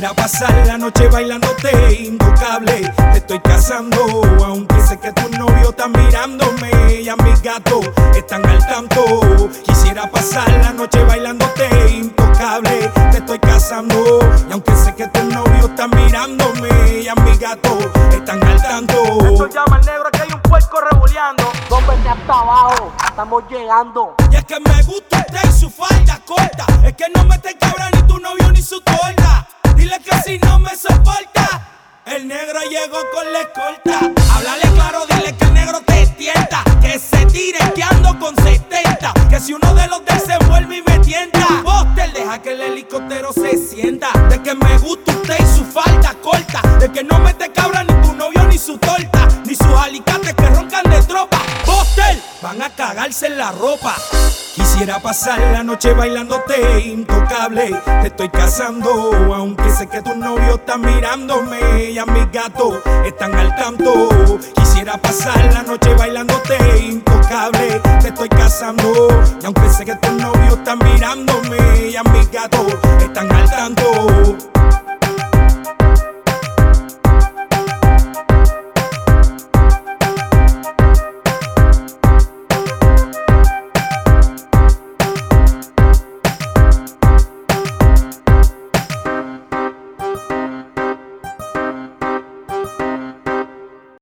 Quisiera pasar la noche bailándote intocable. Te estoy casando, aunque sé que tu novio está mirándome y a mis gatos están al tanto. Quisiera pasar la noche bailándote intocable. Te estoy casando, y aunque sé que tu novio está mirándome y a mis gatos están al tanto. Esto llama al negro, que hay un puerco revoleando. Rómpete hasta abajo, estamos llegando. Y es que me gusta usted y su falda corta. Es que no me te cabra ni tu novio ni su torta. Dile que si no me soporta, el negro llegó con la escolta. Háblale claro, dile que el negro te tienta. Que se tire que ando con 70. Que si uno de los de él se envuelve y me tienta. Buster, deja que el helicóptero se sienta. De que me gusta usted y su falda corta. De que no me te cabra ni tu novio ni su torta. Ni sus alicates que roncan de tropa. Buster, van a cagarse en la ropa. Quisiera pasar la noche bailándote intocable. Te estoy casando, aunque sé que tu novio está mirándome y a mis gatos están al tanto. Quisiera pasar la noche bailándote intocable. Te estoy casando, y aunque sé que tu novio está mirándome y a mis gatos están al tanto.